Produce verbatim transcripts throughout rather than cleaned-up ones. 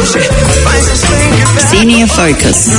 Senior Focus.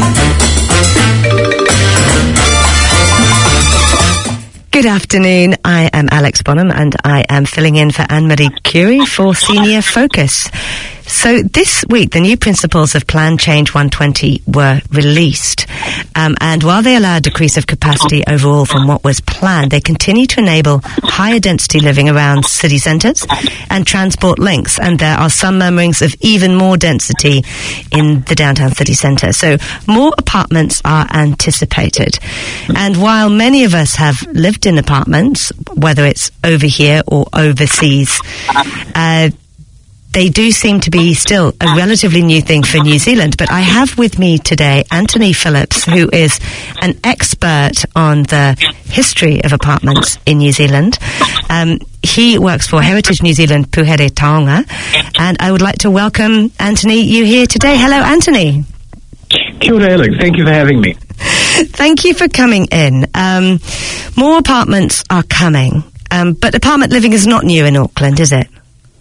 Good afternoon, I am Alex Bonham and I am filling in for Anne-Marie Curie for Senior Focus. So this week, the new principles of Plan Change one twenty were released. Um, and while they allow a decrease of capacity overall from what was planned, they continue to enable higher density living around city centres and transport links. And there are some murmurings of even more density in the downtown city centre. So more apartments are anticipated. And while many of us have lived in apartments, whether it's over here or overseas, uh, they do seem to be still a relatively new thing for New Zealand. But I have with me today Anthony Phillips, who is an expert on the history of apartments in New Zealand. Um, he works for Heritage New Zealand Puhere Taonga. And I would like to welcome Anthony, you here today. Hello, Anthony. Kia ora, Alex. Thank you for having me. Thank you for coming in. Um, more apartments are coming, um, but apartment living is not new in Auckland, is it?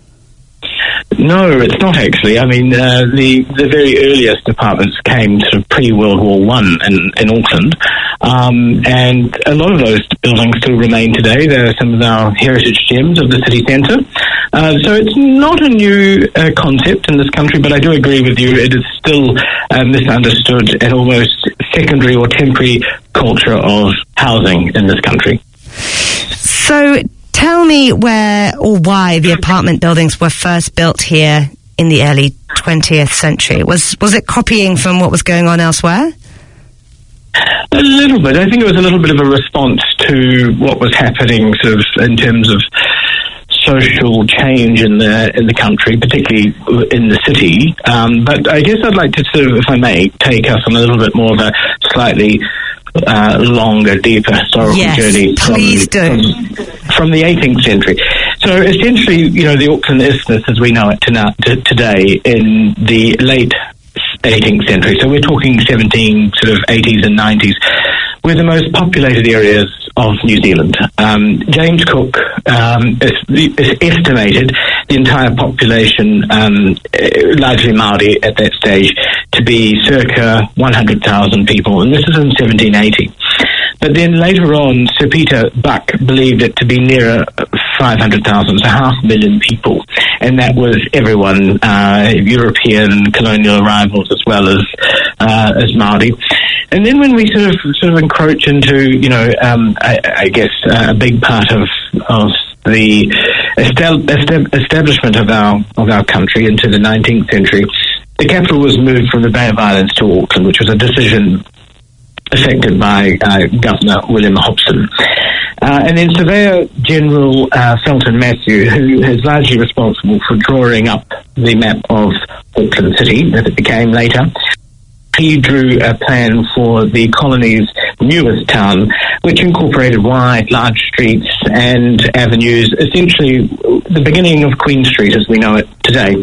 No, it's not actually. I mean, uh, the the very earliest apartments came sort of pre-World War One in, in Auckland, um, and a lot of those buildings still remain today. They're some of our heritage gems of the city centre. Uh, so it's not a new uh, concept in this country, but I do agree with you. It is still uh, misunderstood and almost secondary or temporary culture of housing in this country. So tell me where or why the apartment buildings were first built here in the early twentieth century. Was was it copying from what was going on elsewhere? A little bit. I think it was a little bit of a response to what was happening sort of in terms of social change in the in the country, particularly in the city. Um, but I guess I'd like to sort of, if I may, take us on a little bit more of a slightly uh, longer, deeper historical yes, journey from, please do. from, from the eighteenth century. So essentially, you know, the Auckland Isthmus as we know it to now, to today in the late eighteenth century, so we're talking seventeen sort of eighties and nineties, were the most populated areas of New Zealand. Um, James Cook um, is, is estimated the entire population, um, largely Māori at that stage, to be circa one hundred thousand people, and this is in seventeen eighty. But then later on, Sir Peter Buck believed it to be nearer five hundred thousand, so half a million people. And that was everyone, uh, European colonial arrivals as well as uh, as Māori. And then when we sort of sort of encroach into, you know, um, I, I guess uh, a big part of of the estab- estab- establishment of our of our country into the nineteenth century, the capital was moved from the Bay of Islands to Auckland, which was a decision affected by uh, Governor William Hobson. Uh, and then Surveyor General uh, Felton Matthew, who is largely responsible for drawing up the map of Auckland City, as it became later, he drew a plan for the colony's newest town, which incorporated wide, large streets and avenues, essentially the beginning of Queen Street as we know it today.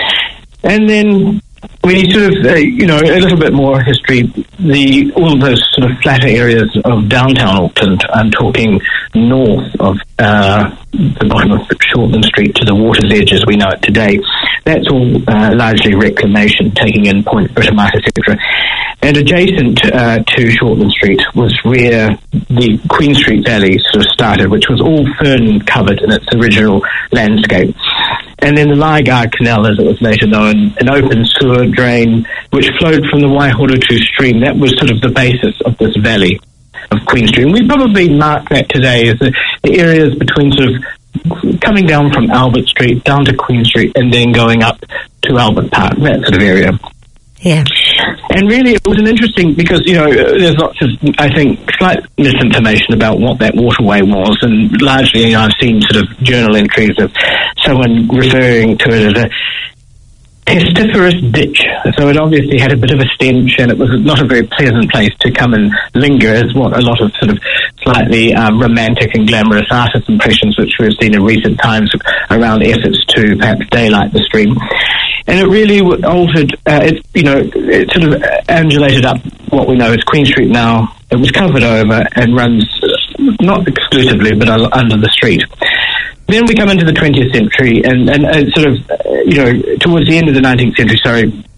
And then we sort of, uh, you know, a little bit more history, the all of those sort of flatter areas of downtown Auckland, I'm talking north of uh, the bottom of Shortland Street to the water's edge as we know it today, that's all uh, largely reclamation, taking in Point Britomart, et cetera. And adjacent uh, to Shortland Street was where the Queen Street Valley sort of started, which was all fern covered in its original landscape. And then the Lygar Canal, as it was later known, an open sewer drain which flowed from the Waihorutu stream. That was sort of the basis of this valley of Queen Street. And we probably mark that today as the, the areas between sort of coming down from Albert Street down to Queen Street and then going up to Albert Park, that sort of area. Yeah. And really, it was an interesting, because, you know, there's lots of, I think, slight misinformation about what that waterway was, and largely, you know, I've seen sort of journal entries of someone referring to it as a pestiferous ditch. So it obviously had a bit of a stench, and it was not a very pleasant place to come and linger, as what a lot of sort of slightly um, romantic and glamorous artist impressions which we've seen in recent times around efforts to perhaps daylight the stream. And it really altered, uh, it, you know, it sort of undulated up what we know as Queen Street now. It was covered over and runs not exclusively, but under the street. Then we come into the twentieth century, and, and uh, sort of, uh, you know, towards the end of the nineteenth century, sorry,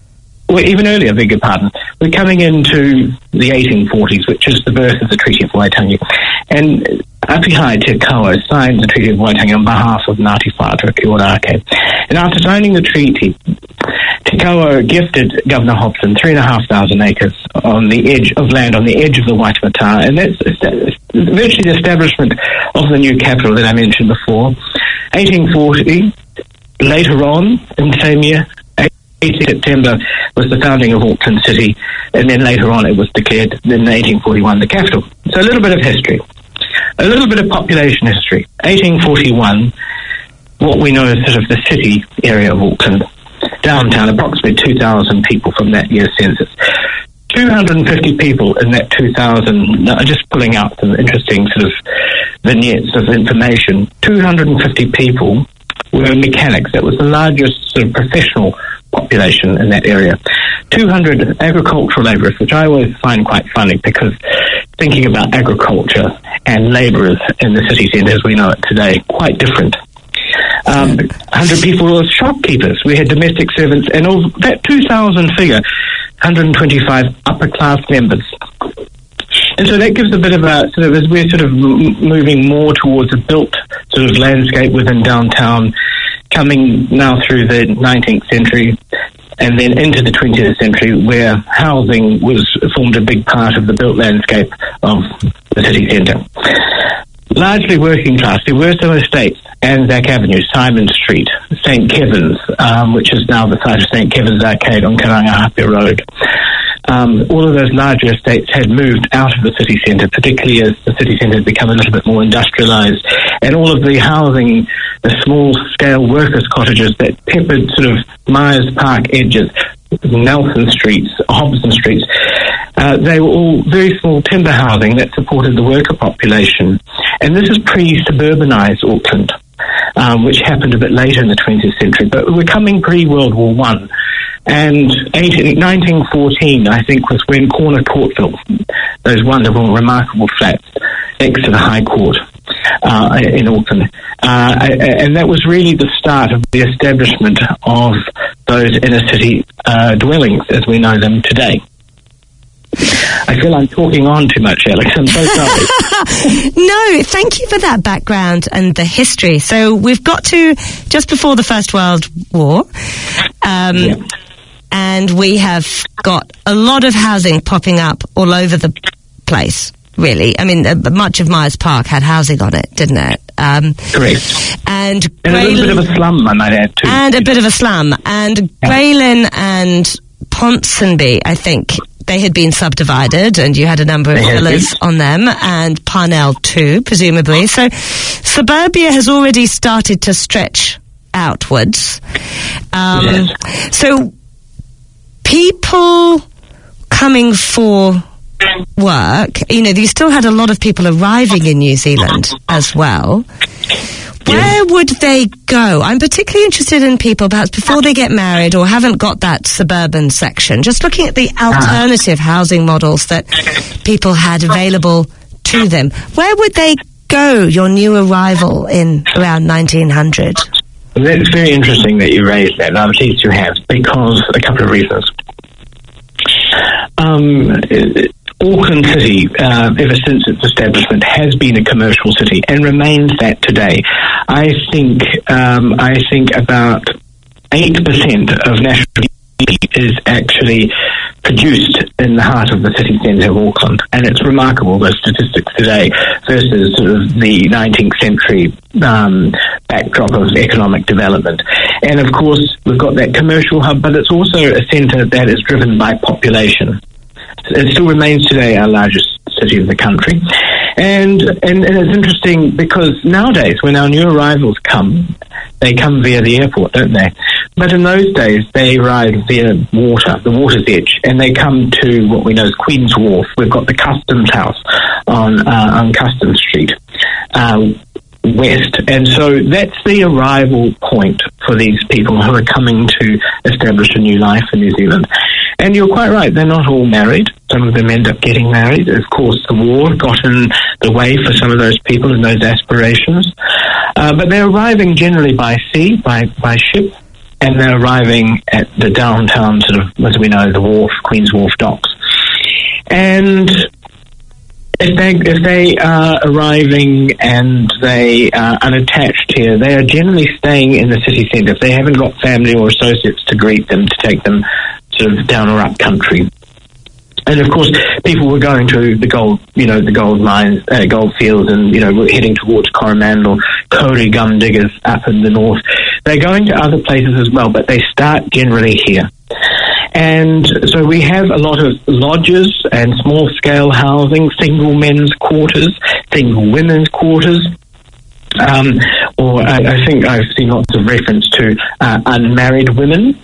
well, even earlier, beg your pardon. We're coming into the eighteen forties, which is the birth of the Treaty of Waitangi. And Apihai Te Kaua signed the Treaty of Waitangi on behalf of Ngāti Whātua Ki Ora Ake. And after signing the treaty, Te Kaua gifted Governor Hobson three and a half thousand acres on the edge of land on the edge of the Waitemata, and that's virtually the establishment of the new capital that I mentioned before. eighteen forty, later on in the same year, eighteenth of September was the founding of Auckland City, and then later on it was declared in eighteen forty-one the capital. So a little bit of history. A little bit of population history. eighteen forty-one, what we know as sort of the city area of Auckland. Downtown, approximately two thousand people from that year's census. two hundred fifty people in that two thousand, now just pulling out some interesting sort of vignettes of information. two hundred fifty people were mechanics. That was the largest sort of professional population in that area. two hundred agricultural labourers, which I always find quite funny because thinking about agriculture and labourers in the city centre as we know it today, quite different. Um, one hundred people were shopkeepers. We had domestic servants, and of that two thousand figure, one hundred twenty-five upper class members. And so that gives a bit of a, sort of, as we're sort of m- moving more towards a built sort of landscape within downtown, coming now through the nineteenth century and then into the twentieth century, where housing was formed a big part of the built landscape of the city centre. Largely working class. There were some estates, Anzac Avenue, Simon Street, Saint Kevin's, um, which is now the site of Saint Kevin's Arcade on Karangahape Road. Um, all of those larger estates had moved out of the city centre, particularly as the city centre had become a little bit more industrialised. And all of the housing, the small-scale workers' cottages that peppered sort of Myers Park edges, Nelson Streets, Hobson Streets, uh, they were all very small timber housing that supported the worker population. And this is pre-suburbanised Auckland, um, which happened a bit later in the twentieth century. But we're coming pre-World War One. And nineteen fourteen, I think, was when Corner Courtville, those wonderful, remarkable flats next to the High Court uh, in Auckland, uh, and that was really the start of the establishment of those inner city uh, dwellings as we know them today. I feel I'm talking on too much, Alex. I'm so sorry. No, thank you for that background and the history. So we've got to just before the First World War. Um, yeah. And we have got a lot of housing popping up all over the place, really. I mean, uh, much of Myers Park had housing on it, didn't it? Um, Correct. And, and a little bit of a slum, I might add, too. And a bit of a slum. And yeah. Graylin and Ponsonby, I think, they had been subdivided, and you had a number of villas on them, and Parnell too, presumably. So suburbia has already started to stretch outwards. Um, yes. So people coming for work, you know, you still had a lot of people arriving in New Zealand as well. Where would they go? I'm particularly interested in people perhaps before they get married or haven't got that suburban section, just looking at the alternative housing models that people had available to them. Where would they go, your new arrival in around nineteen hundred? That's very interesting that you raised that, and I'm pleased you have, because a couple of reasons. Um, Auckland City, uh, ever since its establishment, has been a commercial city and remains that today. I think um, I think about eight percent of national G D P is actually produced in the heart of the city centre of Auckland, and it's remarkable, those statistics today, versus sort of the nineteenth century um, backdrop of economic development. And of course, we've got that commercial hub, but it's also a centre that is driven by population. It still remains today our largest city of the country. And, and and it's interesting because nowadays, when our new arrivals come, they come via the airport, don't they? But in those days, they arrive via water, the water's edge, and they come to what we know as Queen's Wharf. We've got the Customs House on uh, on Customs Street uh, West. And so that's the arrival point for these people who are coming to establish a new life in New Zealand. And you're quite right, they're not all married. Some of them end up getting married. Of course, the war got in the way for some of those people and those aspirations. Uh, but they're arriving generally by sea, by, by ship, and they're arriving at the downtown, sort of, as we know, the wharf, Queen's Wharf docks. And if they if they are arriving and they are unattached here, they are generally staying in the city centre. If they haven't got family or associates to greet them, to take them sort of down or up country. And of course, people were going to the gold, you know, the gold mines, uh, gold fields, and you know, were heading towards Coromandel, Cody gum diggers up in the north. They're going to other places as well, but they start generally here. And so we have a lot of lodges and small-scale housing, single men's quarters, single women's quarters. Um, or I, I think I've seen lots of reference to uh, unmarried women.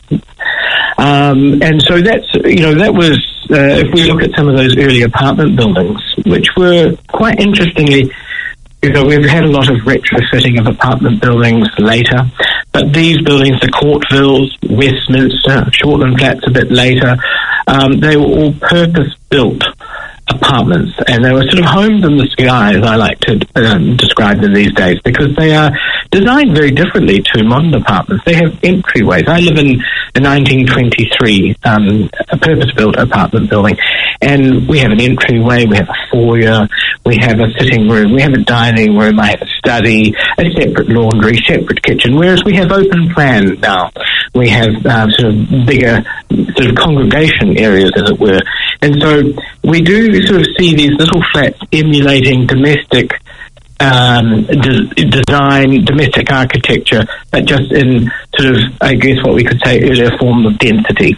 Um, and so that's, you know, that was, uh, if we look at some of those early apartment buildings, which were quite interestingly, you know, we've had a lot of retrofitting of apartment buildings later, but these buildings, the Courtvilles, Westminster, Shortland Flats a bit later, um, they were all purpose-built apartments, and they were sort of homes in the sky, as I like to um, describe them these days, because they are designed very differently to modern apartments. They have entryways. I live in a nineteen twenty-three um, a purpose-built apartment building, and we have an entryway, we have a foyer, we have a sitting room, we have a dining room, I have a study, a separate laundry, separate kitchen, whereas we have open plan now. We have um, sort of bigger sort of congregation areas, as it were. And so we do sort of see these little flats emulating domestic um, de- design, domestic architecture, but just in sort of, I guess, what we could say earlier form of density.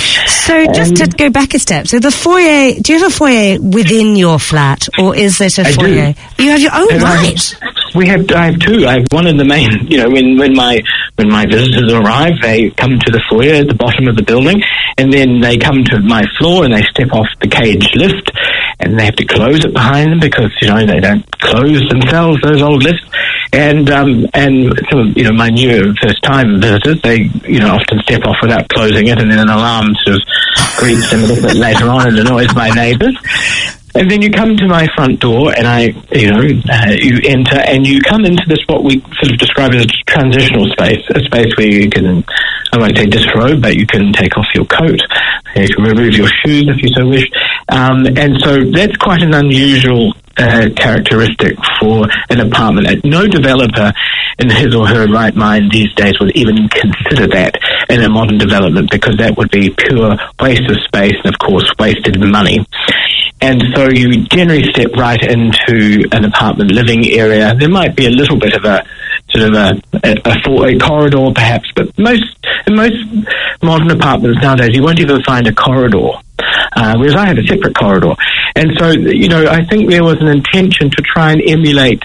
So just um, to go back a step, so the foyer, do you have a foyer within your flat, or is it a I foyer? Do. You have your own, and right? I have, we have, I have two. I have one in the main, you know, when, when my when my visitors arrive, they come to the foyer at the bottom of the building, and then they come to my floor and they step off the cage lift, and they have to close it behind them because, you know, they don't close themselves, those old lifts. And um, and some of, you know, my new first-time visitors, they, you know, often step off without closing it, and then an alarm sort of greets them a little bit later on and annoys my neighbours. And then you come to my front door, and I, you know, uh, you enter, and you come into this, what we sort of describe as a transitional space, a space where you can, I won't say disrobe, but you can take off your coat, you can remove your shoes if you so wish. Um, and so that's quite an unusual uh, characteristic for an apartment. No developer in his or her right mind these days would even consider that in a modern development, because that would be pure waste of space and, of course, wasted money. And so you generally step right into an apartment living area. There might be a little bit of a sort of a, a, a, for, a corridor, perhaps, but most in most modern apartments nowadays, you won't even find a corridor, uh, whereas I have a separate corridor. And so, you know, I think there was an intention to try and emulate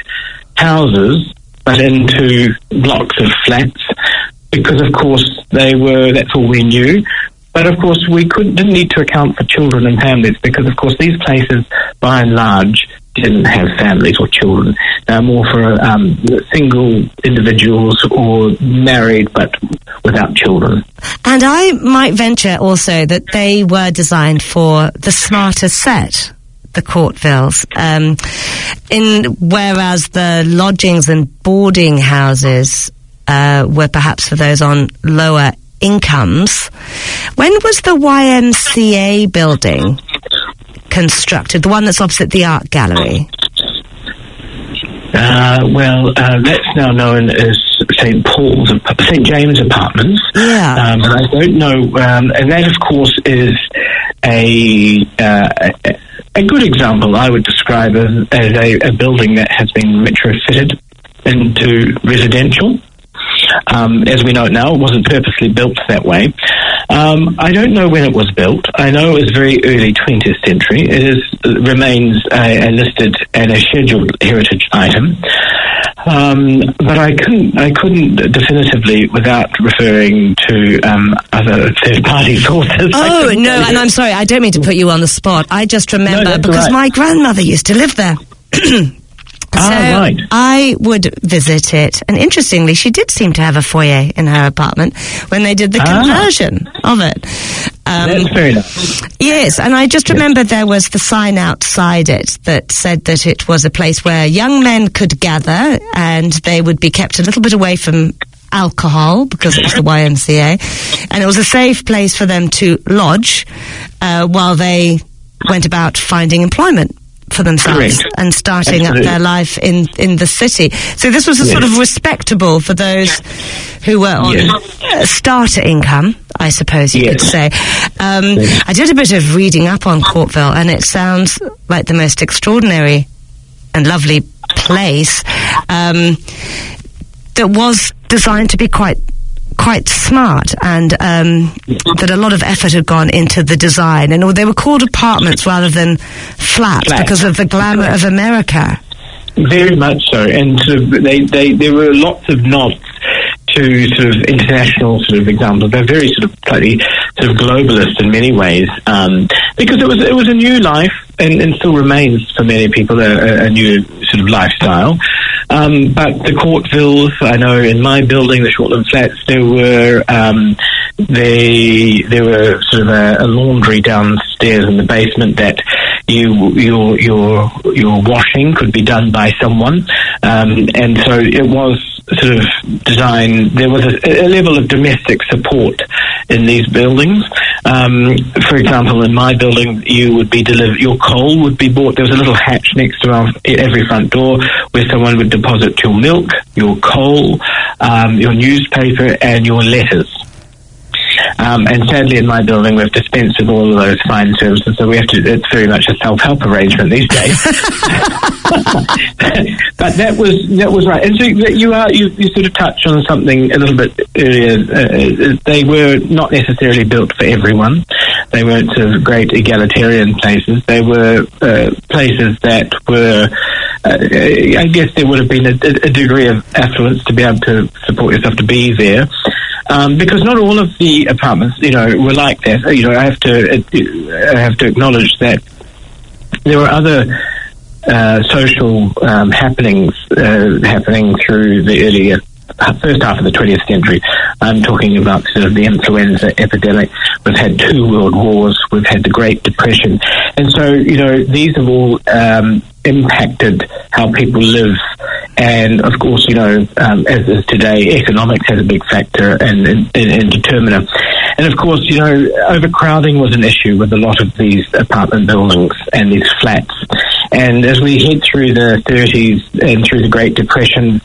houses, but into blocks of flats, because, of course, they were, that's all we knew. But, of course, we could, didn't need to account for children and families because, of course, these places, by and large, didn't have families or children. They're more for um, single individuals or married but without children. And I might venture also that they were designed for the smarter set, the Courtvilles, um, in whereas the lodgings and boarding houses uh, were perhaps for those on lower incomes. When was the Y M C A building constructed, the one that's opposite the art gallery? Uh, well, uh, that's now known as Saint Paul's, Saint James Apartments. Yeah. Um, and I don't know, um, and that, of course, is a, uh, a a good example, I would describe as, as a, a building that has been retrofitted into residential. Um, as we know it now, it wasn't purposely built that way. Um, I don't know when it was built. I know it was very early twentieth century. It is, it remains a, a listed and a scheduled heritage item. Um, but I couldn't, I couldn't definitively, without referring to um, other third-party sources. Oh, no, and I'm sorry, I don't mean to put you on the spot. I just remember, no, because right. my grandmother used to live there. So ah, right. I would visit it, and interestingly, she did seem to have a foyer in her apartment when they did the ah. conversion of it. Um, That's very nice. Yes, and I just remember there was the sign outside it that said that it was a place where young men could gather, and they would be kept a little bit away from alcohol, because it was the Y M C A, and it was a safe place for them to lodge uh, while they went about finding employment for themselves. Correct. And starting Absolutely. up their life in, in the city. So this was a Yes. sort of respectable for those who were on Yes. uh, starter income, I suppose you Yes. could say. Um, Yes. I did a bit of reading up on Courtville, and it sounds like the most extraordinary and lovely place um, that was designed to be quite quite smart, and um, that a lot of effort had gone into the design, and they were called apartments rather than flats, Flats. because of the glamour of America. Very much so, and sort of they, they, there were lots of nods to sort of international sort of examples. They're very sort of slightly sort of globalist in many ways, um, because it was it was a new life, and, and still remains for many people a, a new sort of lifestyle. Um, but the Courtvilles, I know in my building, the Shortland Flats, there were um, they there were sort of a, a laundry downstairs in the basement that you your your your washing could be done by someone, um, and so it was sort of designed. There was a, a level of domestic support in these buildings. Um, for example, in my building, you would be delivered. Your coal would be bought. There was a little hatch next to our, every front door where someone would deposit your milk, your coal, um, your newspaper, and your letters. Um, and sadly, in my building, we've dispensed with all of those fine services, so we have to. It's very much a self-help arrangement these days. But that was that was right. And so you are you, you sort of touched on something a little bit earlier. Uh, they were not necessarily built for everyone. They weren't sort of great egalitarian places. They were uh, places that were. Uh, I guess there would have been a, a degree of affluence to be able to support yourself to be there. Um, because not all of the apartments, you know, were like that. You know, I have to, uh, I have to acknowledge that there were other uh, social um, happenings uh, happening through the earlier first half of the twentieth century. I'm talking about sort of the influenza epidemic. We've had two world wars. We've had the Great Depression, and so you know these have all um, impacted how people live. And of course, you know, um, as is today, economics has a big factor and, and, and determiner. And of course, you know, overcrowding was an issue with a lot of these apartment buildings and these flats. And as we head through the thirties and through the Great Depression,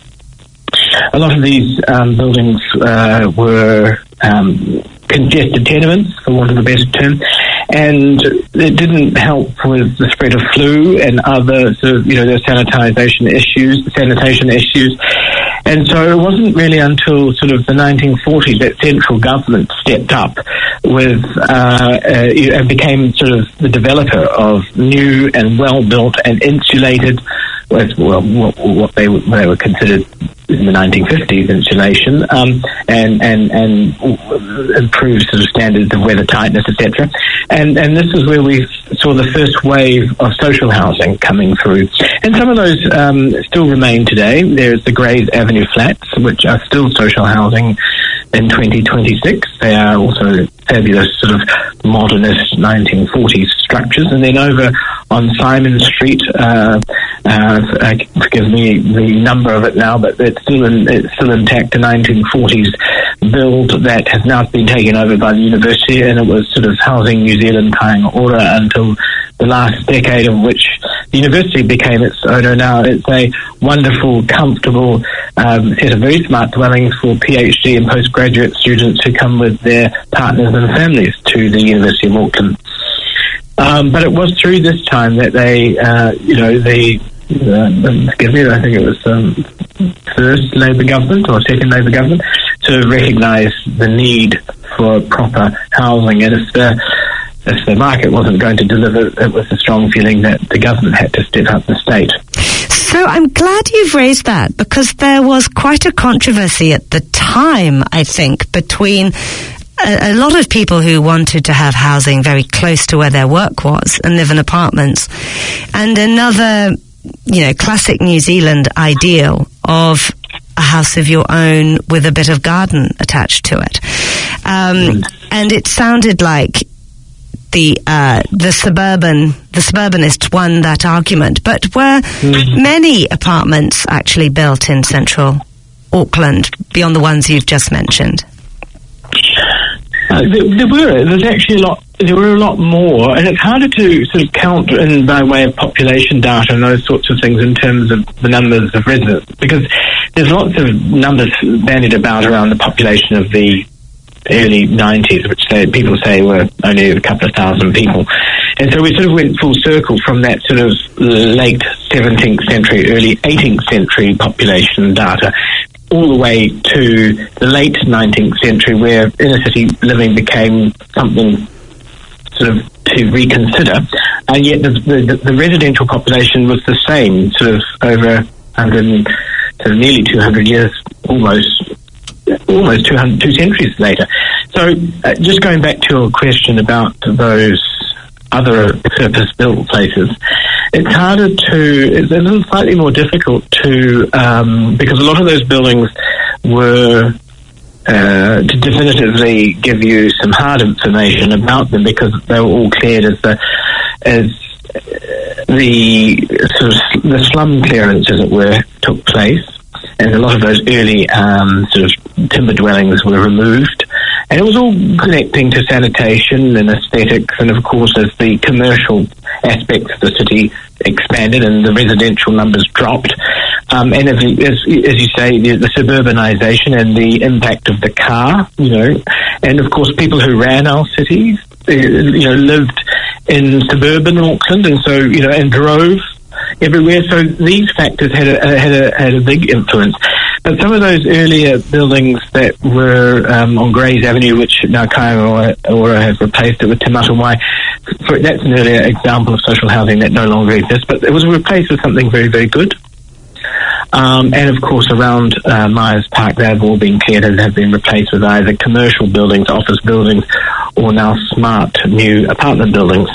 a lot of these um, buildings uh, were um, congested tenements, for want of a better term, and it didn't help with the spread of flu and other sort of, you know, the sanitization issues, the sanitation issues. And so it wasn't really until sort of the nineteen forties that central government stepped up with uh, uh, and became sort of the developer of new and well-built and insulated, well, what, what they, they were considered in the nineteen fifties insulation, um, and, and, and improved sort of standards of weather tightness, et cetera. And, and this is where we saw the first wave of social housing coming through. And some of those um, still remain today. There's the Grays Avenue flats, which are still social housing in twenty twenty-six. They are also fabulous sort of modernist nineteen forties structures. And then over on Simon Street, uh, uh, forgive me the number of it now, but it's still in, it's still intact, a nineteen forties build that has now been taken over by the university, and it was sort of housing New Zealand Kāinga Ora until the last decade, of which the university became its owner. Now it's a wonderful, comfortable um, set of very smart dwellings for PhD and postgraduate students who come with their partners and families to the University of Auckland. Um, but it was through this time that they, uh, you know, the uh, forgive me, I think it was um, first Labour government or second Labour government to recognise the need for proper housing, and if the if the market wasn't going to deliver, it was a strong feeling that the government had to step up the state. So I'm glad you've raised that, because there was quite a controversy at the time, I think, between a, a lot of people who wanted to have housing very close to where their work was and live in apartments, and another, you know, classic New Zealand ideal of a house of your own with a bit of garden attached to it. Um, and it sounded like the uh, the suburban the suburbanists won that argument, but were mm-hmm. many apartments actually built in central Auckland beyond the ones you've just mentioned? Uh, there, there were. There's actually a lot. There were a lot more, and it's harder to sort of count in by way of population data and those sorts of things in terms of the numbers of residents, because there's lots of numbers bandied about around the population of the early nineties, which they, people say were only a couple of thousand people. And so we sort of went full circle from that sort of late seventeenth century, early eighteenth century population data all the way to the late nineteenth century, where inner city living became something sort of to reconsider, and yet the, the, the residential population was the same, sort of over one hundred, sort of nearly two hundred years, almost, almost two hundred, two centuries later. So, uh, just going back to your question about those other purpose-built places, it's harder to, it's a little slightly more difficult to, um, because a lot of those buildings were, uh, to definitively give you some hard information about them, because they were all cleared as the, as the sort of the slum clearance, as it were, took place, and a lot of those early um, sort of timber dwellings were removed. And it was all connecting to sanitation and aesthetics, and of course as the commercial aspects of the city expanded and the residential numbers dropped, um, and as, as, as you say, the, the suburbanisation and the impact of the car, you know, and of course people who ran our cities, you know, lived in suburban Auckland, and so, you know, and drove everywhere. So these factors had a, had a, had a big influence. But some of those earlier buildings that were um, on Grays Avenue, which now Kaingaroa have replaced it with Te Matawai, for, that's an earlier example of social housing that no longer exists, but it was replaced with something very, very good. Um, and of course around uh, Myers Park, they've all been cleared and have been replaced with either commercial buildings, office buildings, or now smart new apartment buildings.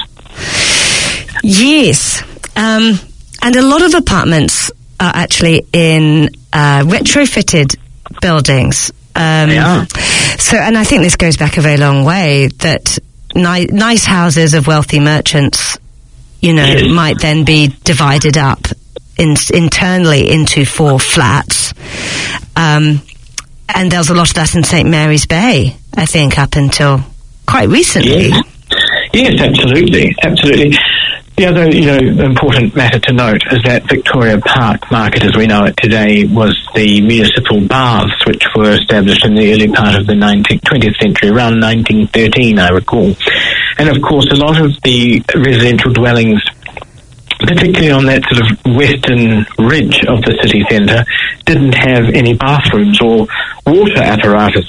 Yes. Um, and a lot of apartments are actually in uh, retrofitted buildings. Um, yeah. So, and I think this goes back a very long way, that ni- nice houses of wealthy merchants, you know, yes. might then be divided up in, internally into four flats. Um, and there was a lot of that in Saint Mary's Bay, I think, up until quite recently. Yes, yes, absolutely, absolutely. The other, you know, important matter to note is that Victoria Park Market, as we know it today, was the municipal baths, which were established in the early part of the nineteenth, twentieth century, around nineteen thirteen, I recall. And of course, a lot of the residential dwellings, particularly on that sort of western ridge of the city centre, didn't have any bathrooms or water apparatus.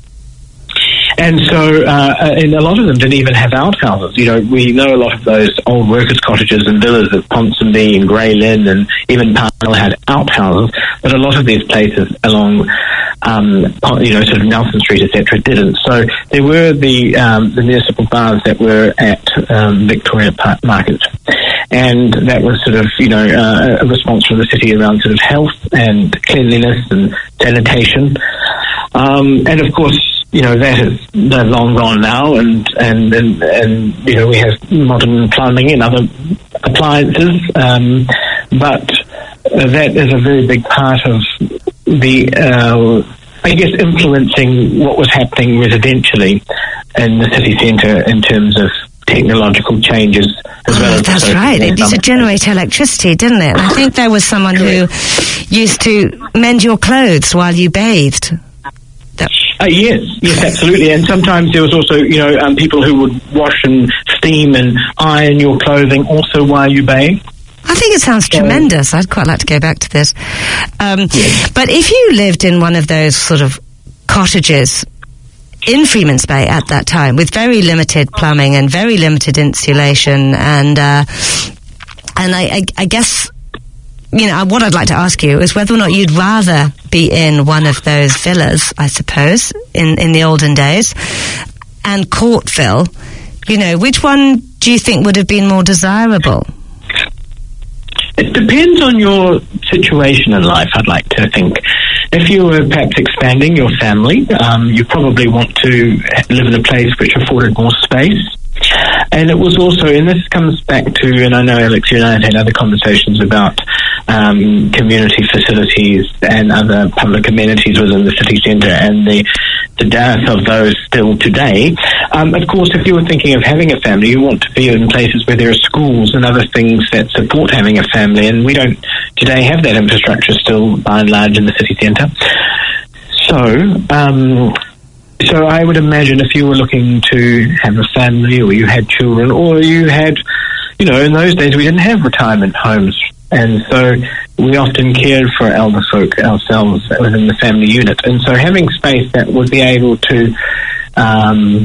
And so, uh, and a lot of them didn't even have outhouses. You know, we know a lot of those old workers' cottages and villas at Ponsonby and Grey Lynn and even Parnell had outhouses, but a lot of these places along, um, you know, sort of Nelson Street, et cetera, didn't. So there were the um, the municipal baths that were at um, Victoria Park Market, and that was sort of, you know, uh, a response from the city around sort of health and cleanliness and sanitation. Um, and of course, you know, that is they're long gone now, and, and, and, and, you know, we have modern plumbing and other appliances, um, but uh, that is a very big part of the, uh, I guess, influencing what was happening residentially in the city centre in terms of technological changes as oh, well. As that's right. It used to generate electricity, didn't it? I think there was someone who used to mend your clothes while you bathed. Uh, yes, yes, absolutely. And sometimes there was also, you know, um, people who would wash and steam and iron your clothing also while you bathe. I think it sounds tremendous. I'd quite like to go back to this. Um, yes. But if you lived in one of those sort of cottages in Freeman's Bay at that time, with very limited plumbing and very limited insulation, and uh, and I, I, I guess, you know, what I'd like to ask you is whether or not you'd rather be in one of those villas, I suppose, in, in the olden days, and Courtville. You know, which one do you think would have been more desirable? It depends on your situation in life, I'd like to think. If you were perhaps expanding your family, um, you probably want to live in a place which afforded more space. And it was also, and this comes back to, and I know, Alex, you and I have had other conversations about um, community facilities and other public amenities within the city centre, and the the dearth of those still today. Um, of course, if you were thinking of having a family, you want to be in places where there are schools and other things that support having a family, and we don't today have that infrastructure still, by and large, in the city centre. So, um, so I would imagine if you were looking to have a family, or you had children, or you had, you know, in those days we didn't have retirement homes, and so we often cared for elder folk ourselves within the family unit. And so having space that would be able to, um,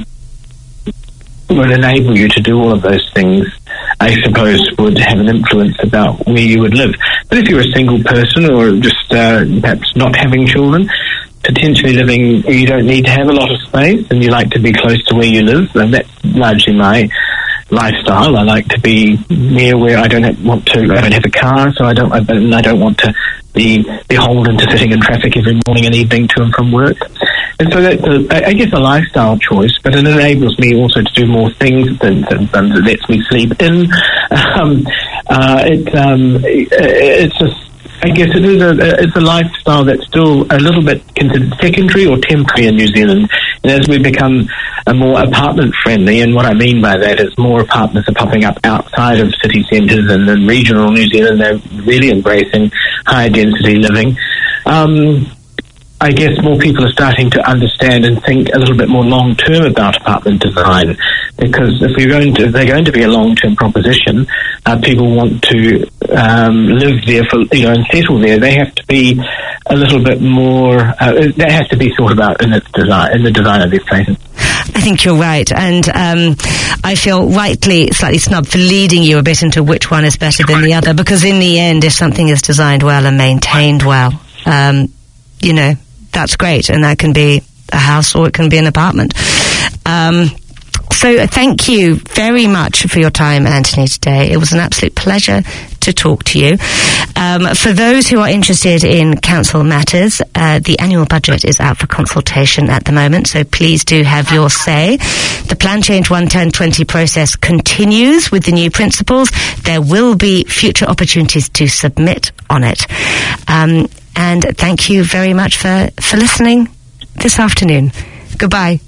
would enable you to do all of those things, I suppose, would have an influence about where you would live. But if you're a single person, or just uh, perhaps not having children, potentially living, you don't need to have a lot of space, and you like to be close to where you live, and that's largely my lifestyle. I like to be near where I don't have, want to. I don't have a car, so I don't. I, and I don't want to be beholden to sitting in traffic every morning and evening to and from work. And so that's, a, I guess, a lifestyle choice, but it enables me also to do more things than, than, than it lets me sleep in. Um, uh, it, um, it, it's just. I guess it is a, it's a lifestyle that's still a little bit considered secondary or temporary in New Zealand. And as we become a more apartment friendly, and what I mean by that is more apartments are popping up outside of city centres, and in regional New Zealand they're really embracing high density living. Um, I guess more people are starting to understand and think a little bit more long term about apartment design, because if we're going to, if they're going to be a long term proposition, uh, people want to um, live there for, you know, and settle there. They have to be a little bit more. Uh, that has to be thought about in its design, in the design of these places. I think you're right, and um, I feel rightly slightly snubbed for leading you a bit into which one is better than the other, because in the end, if something is designed well and maintained well, um, you know, that's great, and that can be a house or it can be an apartment. Um, so thank you very much for your time, Anthony, today. It was an absolute pleasure to talk to you. Um, for those who are interested in council matters, uh, the annual budget is out for consultation at the moment, so please do have your say. The Plan Change one ten twenty process continues with the new principles. There will be future opportunities to submit on it. Um, And thank you very much for, for listening this afternoon. Goodbye.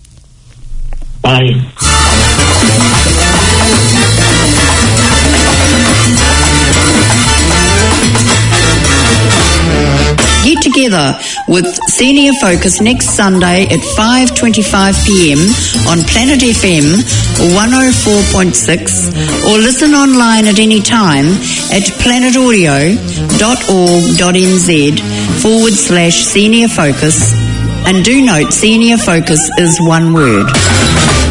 Bye. Get together with Senior Focus next Sunday at five twenty-five p m on Planet F M one oh four point six, or listen online at any time at planetaudio dot org dot n z forward slash Senior Focus. And do note, Senior Focus is one word.